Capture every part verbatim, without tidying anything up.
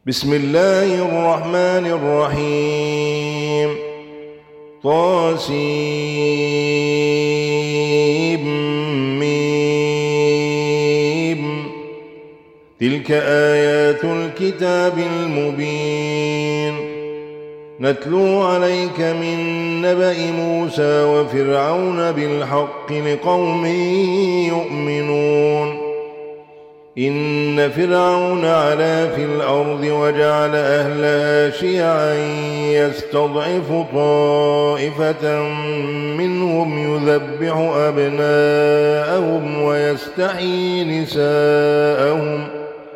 بسم الله الرحمن الرحيم. طاسيم. تلك آيات الكتاب المبين. نتلو عليك من نبأ موسى وفرعون بالحق لقوم يؤمنون. إن فرعون علا في الأرض وجعل أهلها شيعا يستضعف طائفة منهم يذبح أبناءهم ويستحيي نساءهم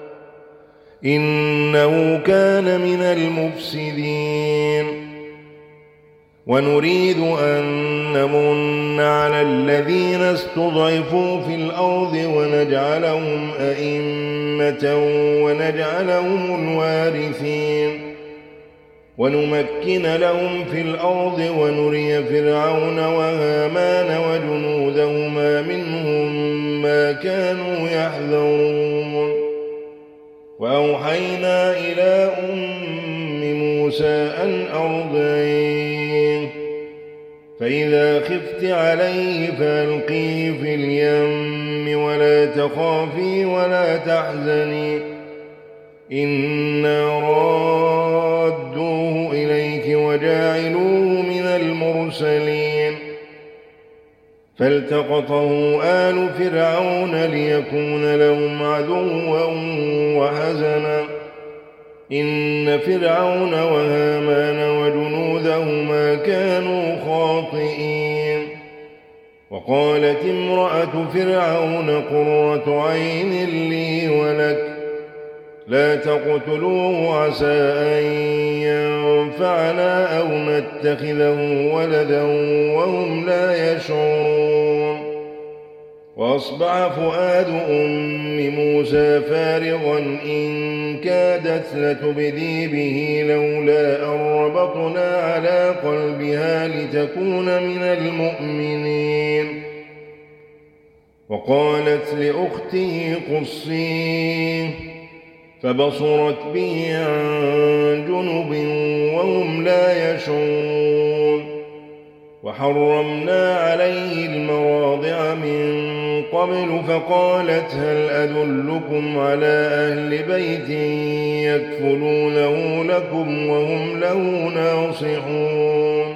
إنه كان من المفسدين. ونريد أن نمن على الذين استضعفوا في الأرض ونجعلهم أئمة ونجعلهم الوارثين ونمكن لهم في الأرض ونري فرعون وهامان وجنودهما منهم ما كانوا يحذرون. وأوحينا إلى أم موسى أن أرضعيه فإذا خفت عليه فألقيه في اليم ولا تخافي ولا تحزني إنا رادوه إليك وجاعلوه من المرسلين. فالتقطه آل فرعون ليكون لهم عدوا وحزنا إن فرعون وهامان وجنودهما كانوا خاطئين. وقالت امرأة فرعون قرة عين لي ولك لا تقتلوه عسى أن ينفعنا أو نتخذه ولدا وهم لا يشعرون. وأصبح فؤاد أم موسى فارغا إن كادت لتبدي به لولا أن ربطنا على قلبها لتكون من المؤمنين. وقالت لأخته قصيه فبصرت به عن جنب وهم لا يشعرون. وحرمنا عليه المراضع من قبل فقالت هل أدلكم على أهل بيت يكفلونه لكم وهم له ناصحون.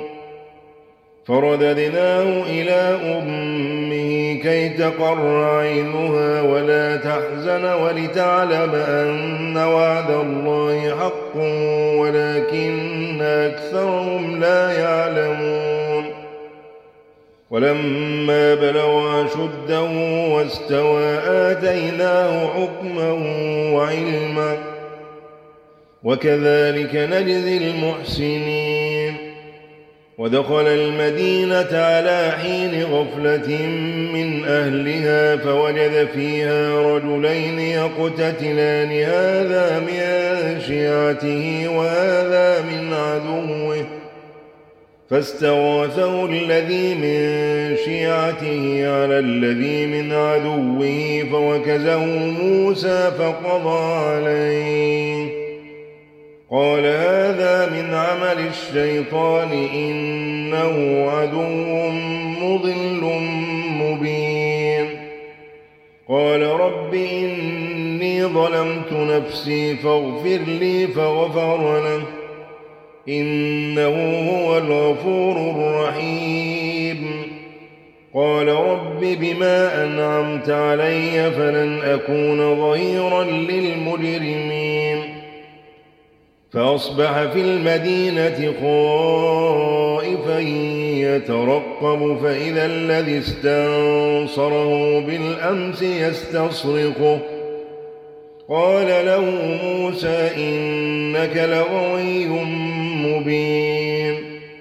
فرددناه إلى أمه كي تقر عينها ولا تحزن ولتعلم أن وعد الله حق ولكن أكثرهم لا يعلمون. ولما بلغ أشده واستوى آتيناه حكما وعلما وكذلك نجزي المحسنين. ودخل المدينة على حين غفلة من أهلها فوجد فيها رجلين يقتتلان هذا من شيعته وهذا من عدوه فاستغاثه الذي من شيعته على الذي من عدوه فوكزه موسى فقضى عليه قال هذا من عمل الشيطان إنه عدو مضل مبين. قال رب إني ظلمت نفسي فاغفر لي فغفر له إنه هو الغفور الرحيم. قال رب بما أنعمت علي فلن أكون ظهيرا للمجرمين. فأصبح في المدينة خائفا يترقب فإذا الذي استنصره بالأمس يستصرخه قال له موسى إنك لغوي مبين.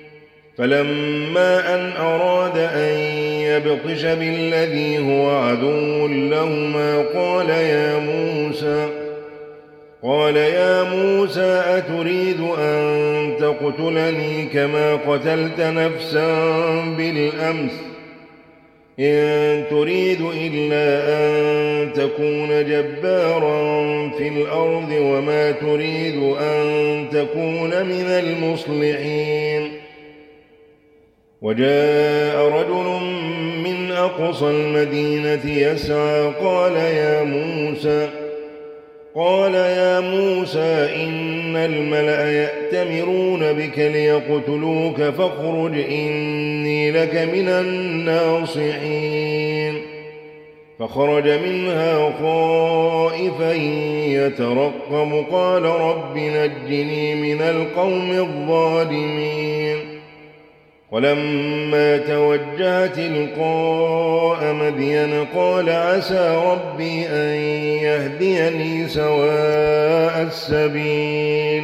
فلما أن أراد أن يبطش بالذي هو عدو لهما قال يا موسى قال يا موسى أتريد أن تقتلني كما قتلت نفسا بالأمس إن تريد إلا أن تكون جبارا في الأرض وما تريد أن تكون من المصلحين. وجاء رجل من أقصى المدينة يسعى قال يا موسى قال يا موسى إن الملأ يأتمرون بك ليقتلوك فاخرج إني لك من الناصحين. فخرج منها خائفا يترقب قال رب نجني من القوم الظالمين. ولما توجه تلقاء مدين قال عسى ربي أن يهديني سواء السبيل.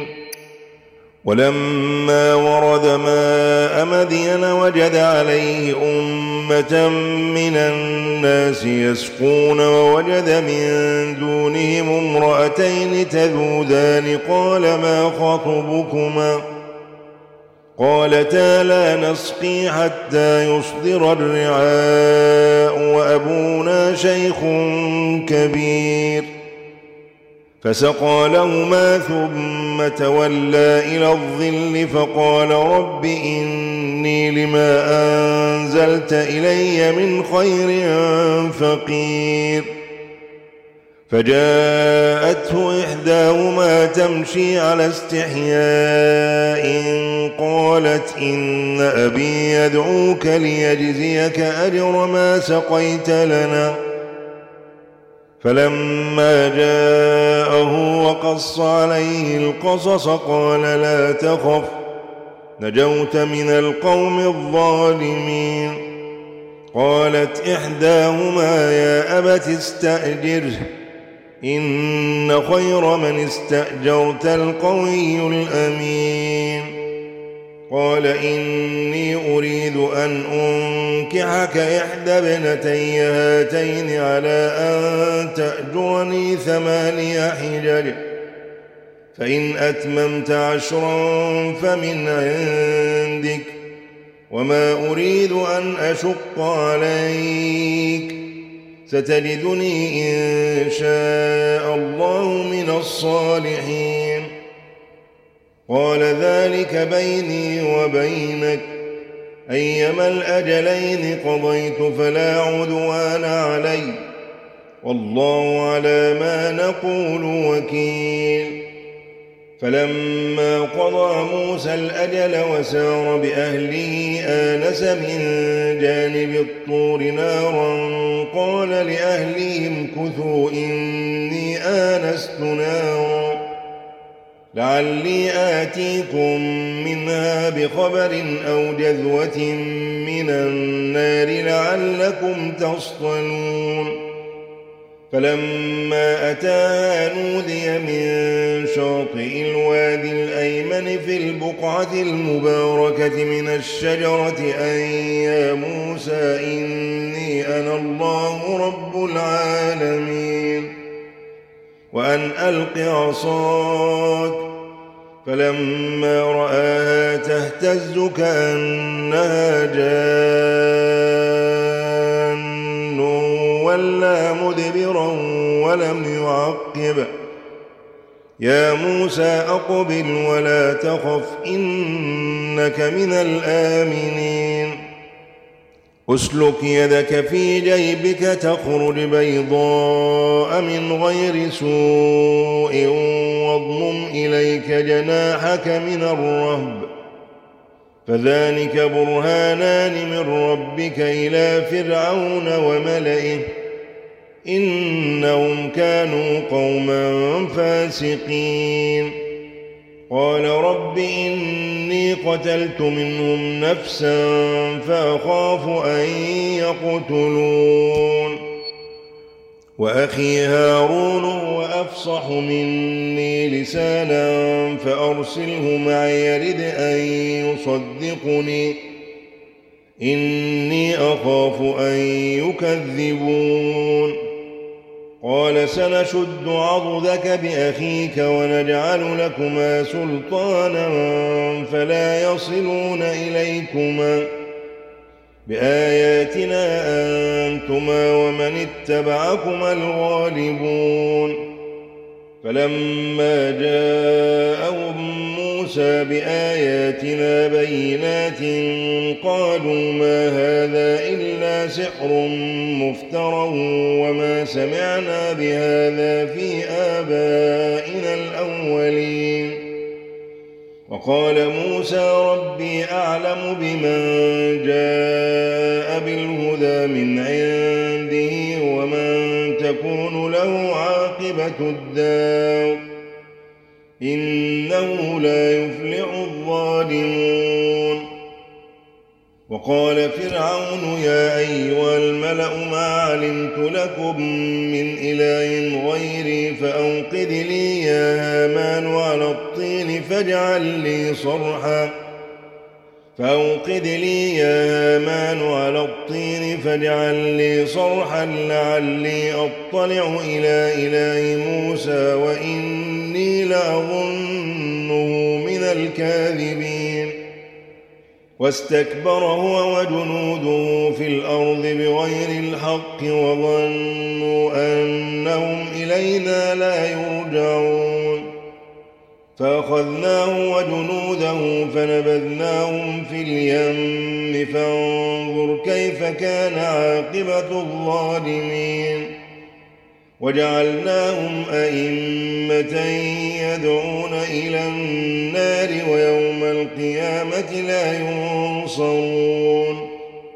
ولما ورد ماء مدين وجد عليه أمة من الناس يسقون ووجد من دونهم امرأتين تذودان قال ما خطبكما قالتا لا نسقي حتى يصدر الرعاء وأبونا شيخ كبير. فسقى لهما ثم تولى إلى الظل فقال رب إني لما أنزلت إلي من خير فقير. فجاءته إحداهما تمشي على استحياء قالت إن أبي يدعوك ليجزيك أجر ما سقيت لنا. فلما جاءه وقص عليه القصص قال لا تخف نجوت من القوم الظالمين. قالت إحداهما يا أبت استأجره إن خير من استأجرت القوي الأمين. قال إني أريد أن أنكحك إحدى ابنتي هاتين على أن تأجرني ثماني حجج فإن أتممت عشرا فمن عندك وما أريد أن أشق عليك ستجدني إن شاء الله من الصالحين. قال ذلك بيني وبينك أيما الأجلين قضيت فلا عدوان علي والله على ما نقول وكيل. فلما قضى موسى الأجل وسار بأهله آنس من جانب الطور نارا قال لأهلهم كثوا إني آنست نارا لعلي آتيكم منها بخبر أو جذوة من النار لعلكم تصطلون. فلما أتاها نودي من شاطئ الوادي الأيمن في البقعة المباركة من الشجرة أن يا موسى إني أنا الله رب العالمين وأن ألق عصاك. فلما رآها تهتز كأنها جان ولا مدبرا ولم يعقب. يا موسى أقبل ولا تخف إنك من الآمنين. أسلك يدك في جيبك تخرج بيضاء من غير سوء واضمم إليك جناحك من الرهب فذلك برهانان من ربك إلى فرعون وملئه إنهم كانوا قوما فاسقين. قال رب إني قتلت منهم نفسا فأخاف أن يقتلون وأخي هارون هو أفصح مني لسانا فأرسله معي يرد أن يصدقني إني أخاف أن يكذبون. قال سنشد عضدك بأخيك ونجعل لكما سلطانا فلا يصلون إليكما بآياتنا أنتما ومن اتبعكما الغالبون فلما جاءهم موسى بآياتنا بينات قالوا ما هذا إلا سحر مفترى وما سمعنا بهذا في آبائنا الأولين وقال موسى ربي أعلم بمن جاء بالهدى من عنده ومن تكون له عاقبة الدار إنه لا يفلح الظالمون وقال فرعون يا أيها الملأ ما علمت لكم من إله غيري فأوقد لي يا هامان على الطين فاجعل لي صرحا فأوقد لي يا هامان على الطين فاجعل لي صرحا لعلي أطلع إلى إله موسى وإني لأظنه من الكاذبين واستكبر هو وجنوده في الأرض بغير الحق وظنوا أنهم إلينا لا يرجعون فأخذناه وجنوده فنبذناهم في اليم فانظر كيف كان عاقبة الظالمين وجعلناهم أئمة يدعون إلى النار ويوم القيامة لا ينصرون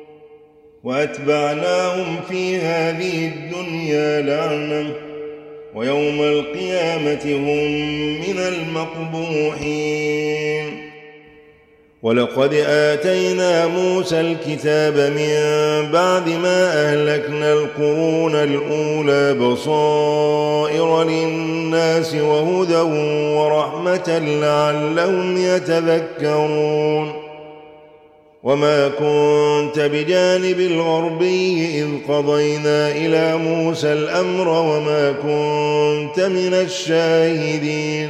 وأتبعناهم في هذه الدنيا لعنة ويوم القيامة هم من المقبوحين ولقد آتينا موسى الكتاب من بعد ما أهلكنا القرون الأولى بصائر للناس وهدى ورحمة لعلهم يتذكرون وما كنت بجانب الغربي إذ قضينا إلى موسى الأمر وما كنت من الشاهدين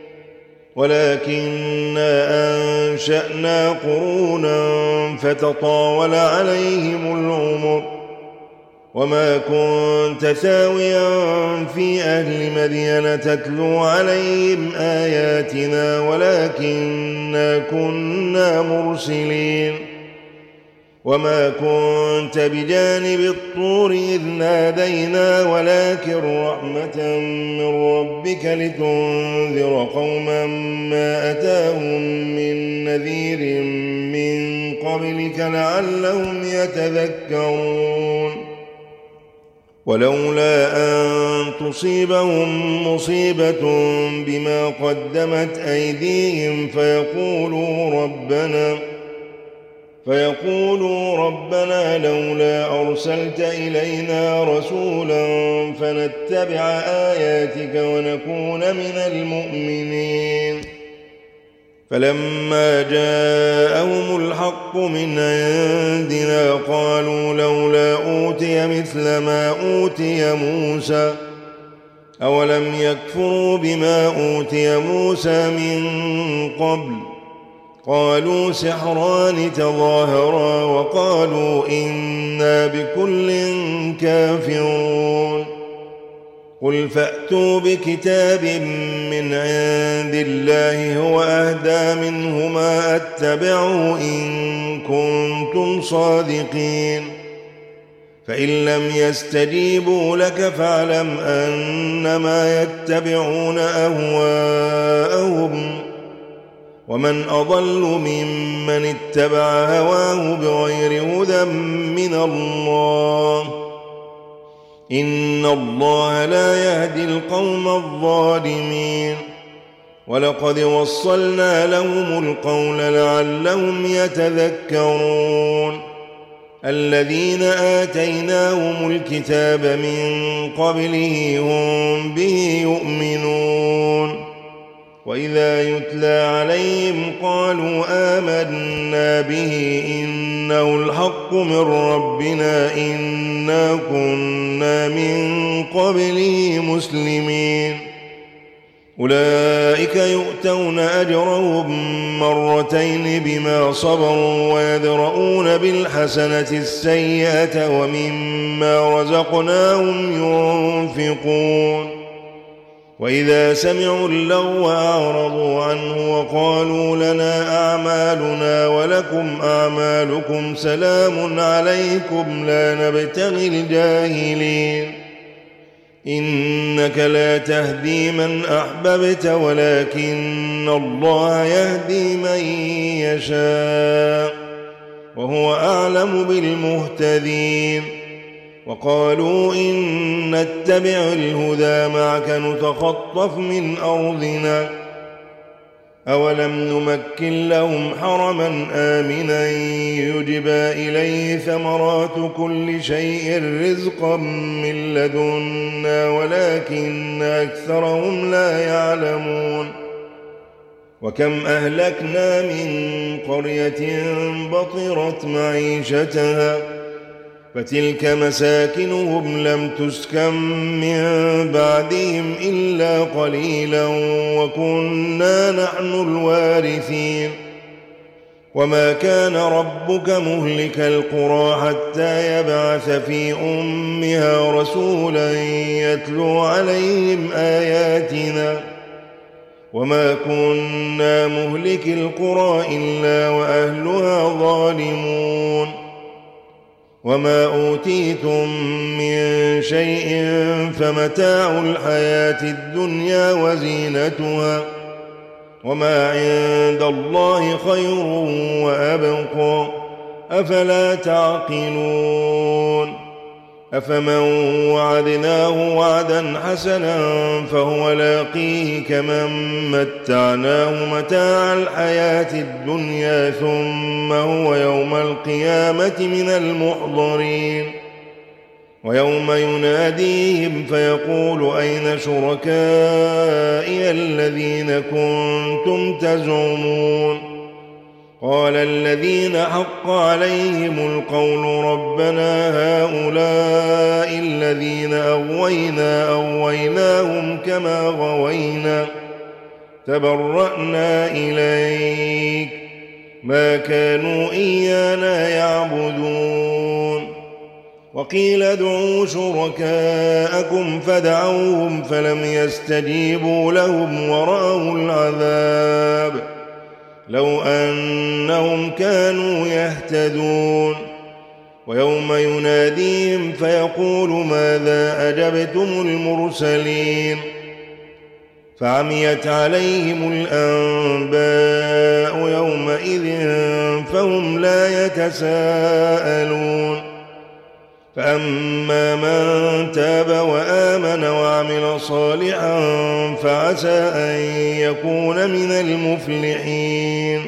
ولكننا أنشأنا قرونا فتطاول عليهم العمر وما كنت ثاويا في أهل مدين تتلو عليهم آياتنا ولكننا كنا مرسلين وما كنت بجانب الطور إذ نادينا ولكن رحمة من ربك لتنذر قوما ما أتاهم من نذير من قبلك لعلهم يتذكرون ولولا أن تصيبهم مصيبة بما قدمت أيديهم فيقولوا ربنا فيقولوا ربنا لولا أرسلت إلينا رسولا فنتبع آياتك ونكون من المؤمنين فلما جاءهم الحق من عندنا قالوا لولا أوتي مثل ما أوتي موسى أولم يكفروا بما أوتي موسى من قبل قالوا سحران تظاهرا وقالوا إنا بكل كافرون قل فأتوا بكتاب من عند الله هو أهدى منهما أتبعه إن كنتم صادقين فإن لم يستجيبوا لك فاعلم أنما يتبعون أهواءهم ومن أضل ممن اتبع هواه بغير هدى من الله إن الله لا يهدي القوم الظالمين ولقد وصلنا لهم القول لعلهم يتذكرون الذين آتيناهم الكتاب من قبله هم به يؤمنون وإذا يتلى عليهم قالوا آمنا به إنه الحق من ربنا إنا كنا من قبله مسلمين أولئك يؤتون أجرهم مرتين بما صبروا ويدرؤون بالحسنة السيئة ومما رزقناهم ينفقون وإذا سمعوا اللغو أعرضوا عنه وقالوا لنا أعمالنا ولكم أعمالكم سلام عليكم لا نبتغي الجاهلين إنك لا تهدي من أحببت ولكن الله يهدي من يشاء وهو أعلم بالمهتدين وقالوا إن نتبع الهدى معك نتخطف من أرضنا أولم نمكن لهم حرما آمنا يجبى إليه ثمرات كل شيء رزقا من لدنا ولكن أكثرهم لا يعلمون وكم أهلكنا من قرية بطرت معيشتها فتلك مساكنهم لم تسكن من بعدهم إلا قليلا وكنا نحن الوارثين وما كان ربك مهلك القرى حتى يبعث في أمها رسولا يتلو عليهم آياتنا وما كنا مهلك القرى إلا وأهلها ظالمون وما أوتيتم من شيء فمتاع الحياة الدنيا وزينتها وما عند الله خير وأبقى أفلا تعقلون أفمن وعدناه وعدا حسنا فهو لاقيه كمن متعناه متاع الحياة الدنيا ثم هو يوم القيامة من المحضرين ويوم يناديهم فيقول أين شركائي الذين كنتم تزعمون قال الذين حق عليهم القول ربنا هؤلاء الذين أغوينا أغويناهم كما غوينا تبرأنا إليك ما كانوا إيانا يعبدون وقيل ادعوا شركاءكم فدعوهم فلم يستجيبوا لهم ورأوا العذاب لو أنهم كانوا يهتدون ويوم يناديهم فيقول ماذا أجبتم المرسلين فعميت عليهم الأنباء يومئذ فهم لا يتساءلون فأما من تاب وآمن وعمل صالحا فعسى أن يكون من المفلحين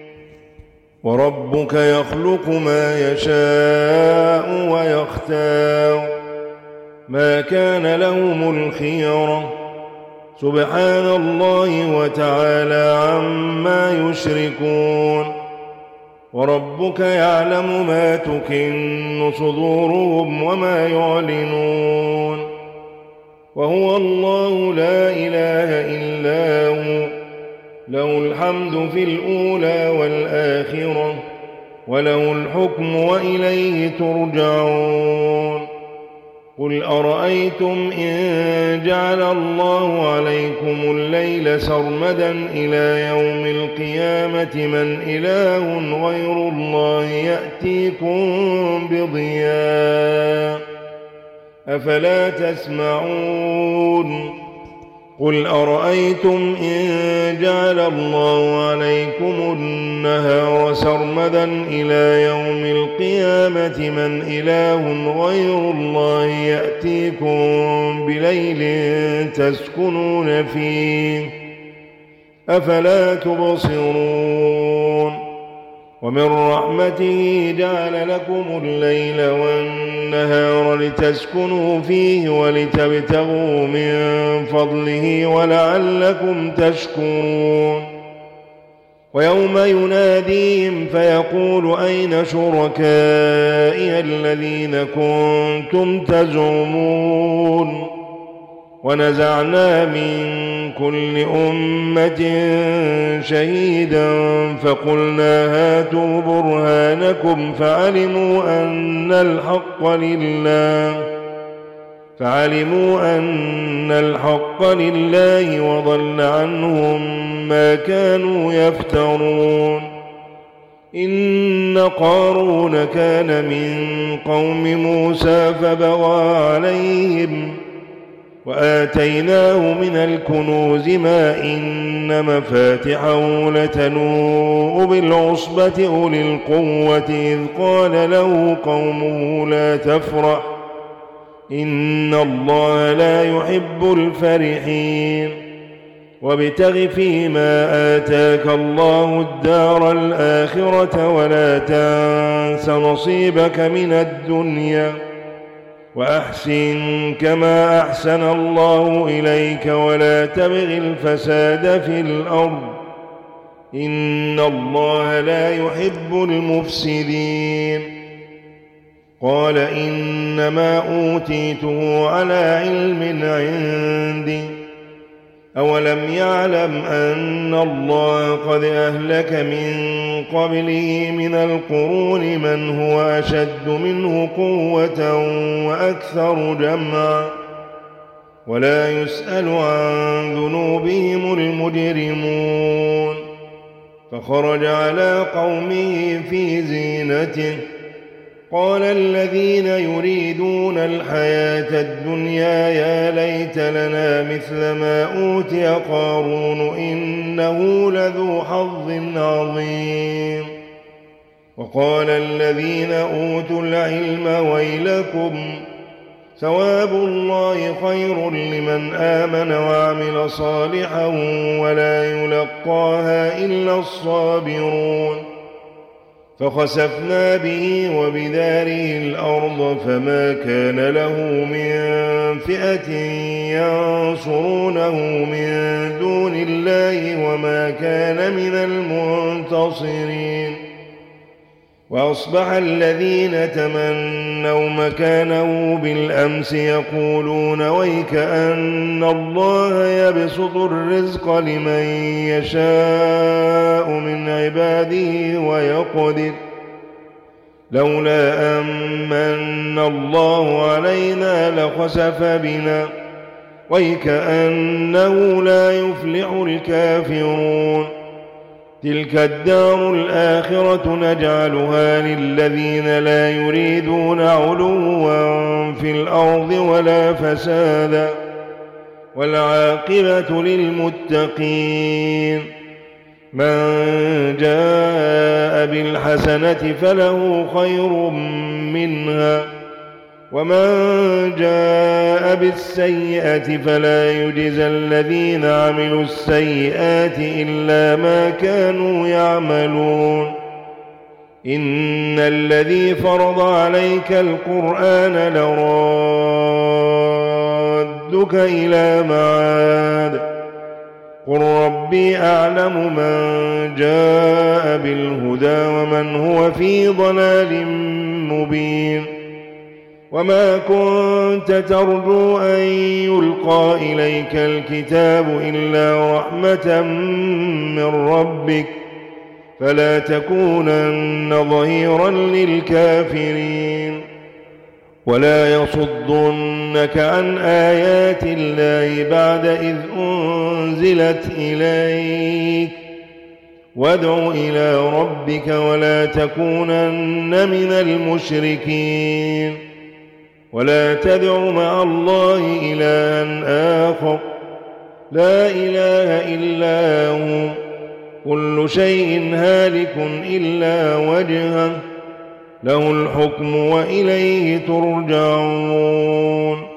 وربك يخلق ما يشاء ويختار ما كان لهم الخيرة سبحان الله وتعالى عما يشركون وربك يعلم ما تكن صدورهم وما يعلنون وهو الله لا إله إلا هو له الحمد في الأولى والآخرة وله الحكم وإليه ترجعون قل أرأيتم إن جعل الله عليكم الليل سرمدا إلى يوم القيامة من إله غير الله يأتيكم بضياء أفلا تسمعون قل أرأيتم إن جعل الله عليكم النهار سرمدا إلى يوم القيامة من إله غير الله يأتيكم بليل تسكنون فيه أفلا تبصرون ومن رحمته جعل لكم الليل والنهار لتسكنوا فيه ولتبتغوا من فضله ولعلكم تشكرون ويوم يناديهم فيقول أين شركائي الذين كنتم تزعمون ونزعنا من كل أمة شهيدا فقلنا هاتوا برهانكم فعلموا أن الحق لله فعلموا أن الحق لله وضل عنهم ما كانوا يفترون. إن قارون كان من قوم موسى فبغى عليهم وآتيناه من الكنوز ما إن مفاتحه لتنوء بالعصبة أولي القوة إذ قال له قومه لا تفرح إن الله لا يحب الفرحين. وابتغ فيما آتاك الله الدار الآخرة ولا تنس نصيبك من الدنيا وأحسن كما أحسن الله إليك ولا تبغ الفساد في الأرض إن الله لا يحب المفسدين. قال إنما أوتيته على علم عندي أولم يعلم أن الله قد أهلك من قبله من القرون من هو أشد منه قوة وأكثر جمعا ولا يسأل عن ذنوبهم المجرمون. فخرج على قومه في زينته قال الذين يريدون الحياة الدنيا يا ليت لنا مثل ما أوتي قارون إنه لذو حظ عظيم. وقال الذين أوتوا العلم ويلكم ثواب الله خير لمن آمن وعمل صالحا ولا يلقاها إلا الصابرون. فخسفنا به وبداره الأرض فما كان له من فئة ينصرونه من دون الله وما كان من المنتصرين. وأصبح الذين تمنوا مكانه بالأمس يقولون ويك أن الله يبسط الرزق لمن يشاء من عباده ويقدر لولا أمن الله علينا لخسف بنا ويك أنه لا يفلح الكافرون. تلك الدار الآخرة نجعلها للذين لا يريدون علوا في الأرض ولا فسادا والعاقبة للمتقين. من جاء بالحسنة فله خير منها ومن جاء بالسيئة فلا يجزى الذين عملوا السيئات إلا ما كانوا يعملون. إن الذي فرض عليك القرآن لرادك إلى معاد قل ربي أعلم من جاء بالهدى ومن هو في ضلال مبين. وما كنت ترجو أن يلقى إليك الكتاب إلا رحمة من ربك فلا تكونن ظهيرا للكافرين. ولا يصدنك عن آيات الله بعد إذ أنزلت إليك وادع إلى ربك ولا تكونن من المشركين. ولا تدع مع الله إلها آخر لا إله إلا هو كل شيء هالك إلا وجهه له الحكم وإليه ترجعون.